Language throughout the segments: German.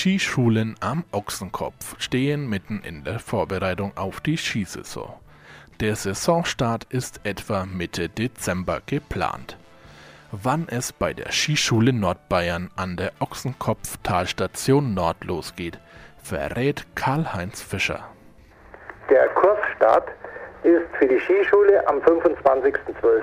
Skischulen am Ochsenkopf stehen mitten in der Vorbereitung auf die Skisaison. Der Saisonstart ist etwa Mitte Dezember geplant. Wann es bei der Skischule Nordbayern an der Ochsenkopf-Talstation Nord losgeht, verrät Karl-Heinz Fischer. Der Kursstart ist für die Skischule am 25.12.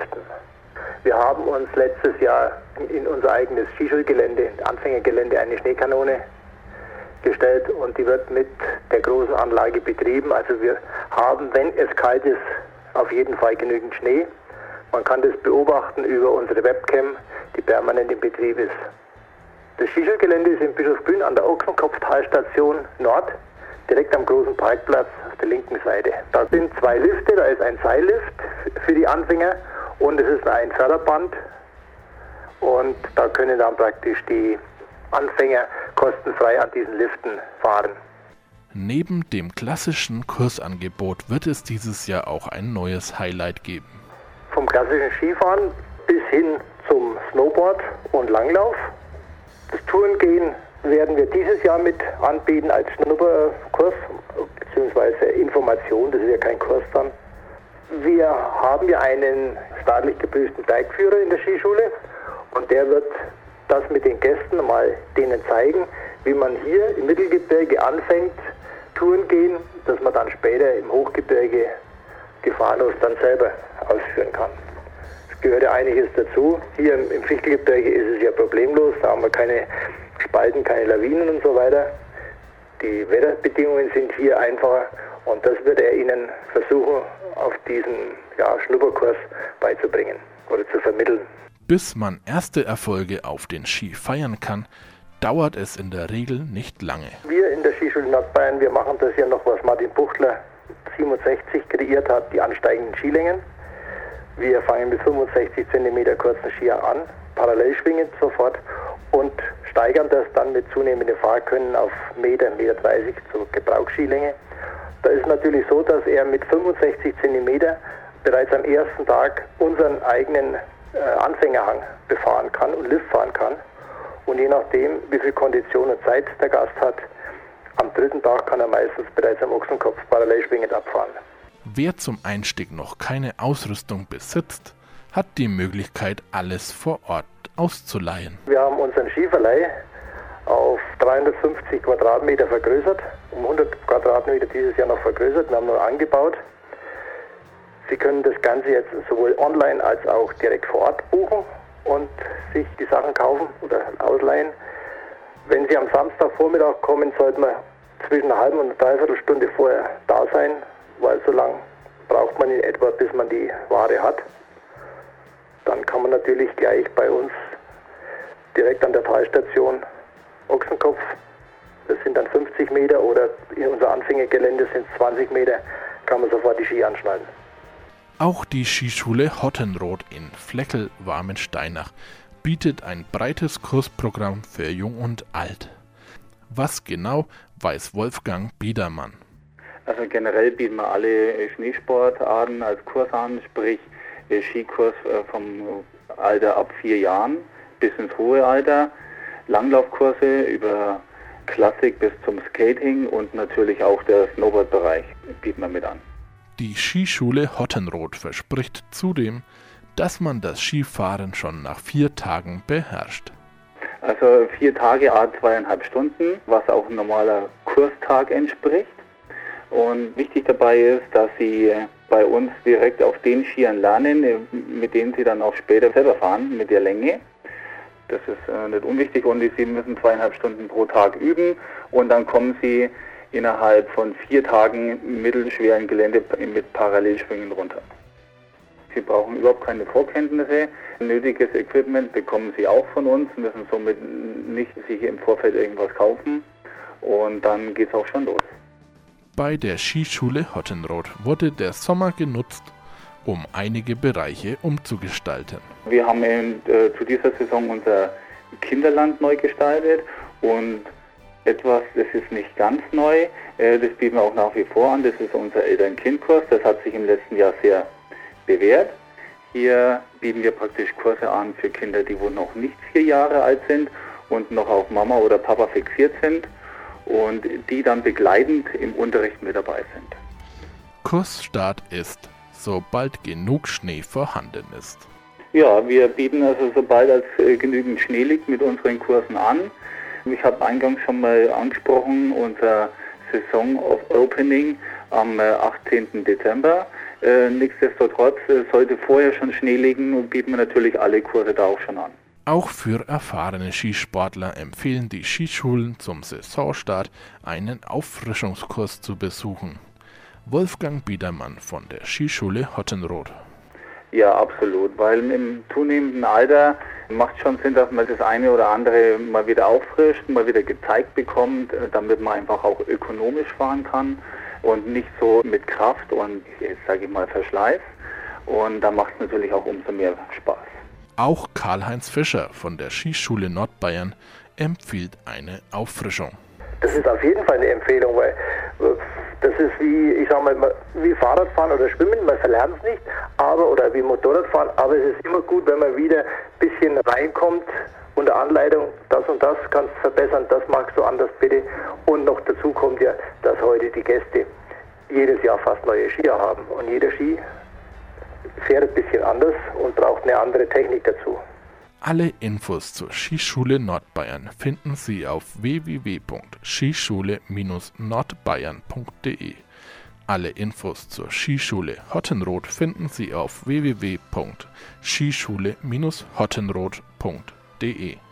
Wir haben uns letztes Jahr in unser eigenes Skischulgelände, Anfängergelände, eine Schneekanone gestellt und die wird mit der großen Anlage betrieben. Also wir haben, wenn es kalt ist, auf jeden Fall genügend Schnee. Man kann das beobachten über unsere Webcam, die permanent in Betrieb ist. Das Skischulgelände ist in Bischofsgrün an der Ochsenkopf-Talstation Nord, direkt am großen Parkplatz auf der linken Seite. Da sind 2 Lifte, da ist ein Seillift für die Anfänger und es ist ein Förderband und da können dann praktisch die Anfänger kostenfrei an diesen Liften fahren. Neben dem klassischen Kursangebot wird es dieses Jahr auch ein neues Highlight geben. Vom klassischen Skifahren bis hin zum Snowboard und Langlauf. Das Tourengehen werden wir dieses Jahr mit anbieten als Schnupperkurs bzw. Information, das ist ja kein Kurs dann. Wir haben ja einen staatlich geprüften Bergführer in der Skischule und der wird das mit den Gästen mal denen zeigen, wie man hier im Mittelgebirge anfängt, Touren gehen, dass man dann später im Hochgebirge Gefahrenlos dann selber ausführen kann. Es gehört ja einiges dazu. Hier im Fichtelgebirge ist es ja problemlos, da haben wir keine Spalten, keine Lawinen und so weiter. Die Wetterbedingungen sind hier einfacher und das wird er Ihnen versuchen, auf diesen Schnupperkurs beizubringen oder zu vermitteln. Bis man erste Erfolge auf den Ski feiern kann, dauert es in der Regel nicht lange. Wir in der Skischule Nordbayern, wir machen das ja noch, was Martin Buchtler 67 kreiert hat, die ansteigenden Skilängen. Wir fangen mit 65 cm kurzen Skiern an, parallel schwingend sofort und steigern das dann mit zunehmendem Fahrkönnen auf Meter, Meter 30 zur Gebrauchsskilänge. Da ist natürlich so, dass er mit 65 cm bereits am ersten Tag unseren eigenen Anfängerhang befahren kann und Lift fahren kann. Und je nachdem, wie viel Kondition und Zeit der Gast hat, am 3. Tag kann er meistens bereits am Ochsenkopf parallel schwingend abfahren. Wer zum Einstieg noch keine Ausrüstung besitzt, hat die Möglichkeit, alles vor Ort auszuleihen. Wir haben unseren Skiverleih auf 350 Quadratmeter vergrößert, um 100 Quadratmeter dieses Jahr noch vergrößert. Wir haben noch angebaut. Sie können das Ganze jetzt sowohl online als auch direkt vor Ort buchen und sich die Sachen kaufen oder ausleihen. Wenn Sie am Samstagvormittag kommen, sollten wir zwischen einer halben und einer Dreiviertelstunde vorher da sein, weil so lange braucht man in etwa, bis man die Ware hat. Dann kann man natürlich gleich bei uns direkt an der Talstation Ochsenkopf, das sind dann 50 Meter oder in unser Anfängergelände sind es 20 Meter, kann man sofort die Ski anschnallen. Auch die Skischule Hottenrot in Fleckel-Warmensteinach bietet ein breites Kursprogramm für Jung und Alt. Was genau, weiß Wolfgang Biedermann. Also generell bieten wir alle Schneesportarten als Kurs an, sprich Skikurs vom Alter ab 4 Jahren bis ins hohe Alter, Langlaufkurse über Klassik bis zum Skating und natürlich auch der Snowboard-Bereich bieten wir mit an. Die Skischule Hottenrot verspricht zudem, dass man das Skifahren schon nach 4 Tagen beherrscht. Also 4 Tage, 2,5 Stunden, was auch ein normaler Kurstag entspricht. Und wichtig dabei ist, dass Sie bei uns direkt auf den Skiern lernen, mit denen Sie dann auch später selber fahren, mit der Länge. Das ist nicht unwichtig und Sie müssen 2,5 Stunden pro Tag üben und dann kommen Sie innerhalb von 4 Tagen mittelschweren Gelände mit Parallelschwingen runter. Sie brauchen überhaupt keine Vorkenntnisse. Nötiges Equipment bekommen Sie auch von uns, müssen somit nicht sich im Vorfeld irgendwas kaufen und dann geht es auch schon los. Bei der Skischule Hottenrot wurde der Sommer genutzt, um einige Bereiche umzugestalten. Wir haben zu dieser Saison unser Kinderland neu gestaltet und etwas, das ist nicht ganz neu, das bieten wir auch nach wie vor an, das ist unser Eltern-Kind-Kurs, das hat sich im letzten Jahr sehr bewährt. Hier bieten wir praktisch Kurse an für Kinder, die wohl noch nicht 4 Jahre alt sind und noch auf Mama oder Papa fixiert sind und die dann begleitend im Unterricht mit dabei sind. Kursstart ist, sobald genug Schnee vorhanden ist. Ja, wir bieten also sobald als genügend Schnee liegt mit unseren Kursen an. Ich habe eingangs schon mal angesprochen, unser Saison of Opening am 18. Dezember. Nichtsdestotrotz sollte vorher schon Schnee liegen und bieten wir natürlich alle Kurse da auch schon an. Auch für erfahrene Skisportler empfehlen die Skischulen zum Saisonstart einen Auffrischungskurs zu besuchen. Wolfgang Biedermann von der Skischule Hottenrot. Ja, absolut, weil im zunehmenden Alter macht schon Sinn, dass man das eine oder andere mal wieder auffrischt, mal wieder gezeigt bekommt, damit man einfach auch ökonomisch fahren kann und nicht so mit Kraft und, jetzt sage ich mal, Verschleiß. Und da macht es natürlich auch umso mehr Spaß. Auch Karl-Heinz Fischer von der Skischule Nordbayern empfiehlt eine Auffrischung. Das ist auf jeden Fall eine Empfehlung, weil das ist wie, ich sag mal, wie Fahrradfahren oder Schwimmen, man verlernt es nicht, oder wie Motorradfahren, aber es ist immer gut, wenn man wieder ein bisschen reinkommt unter Anleitung, das und das kannst du verbessern, das magst du anders bitte. Und noch dazu kommt ja, dass heute die Gäste jedes Jahr fast neue Skier haben und jeder Ski fährt ein bisschen anders und braucht eine andere Technik dazu. Alle Infos zur Skischule Nordbayern finden Sie auf www.skischule-nordbayern.de. Alle Infos zur Skischule Hottenrot finden Sie auf www.skischule-hottenrot.de.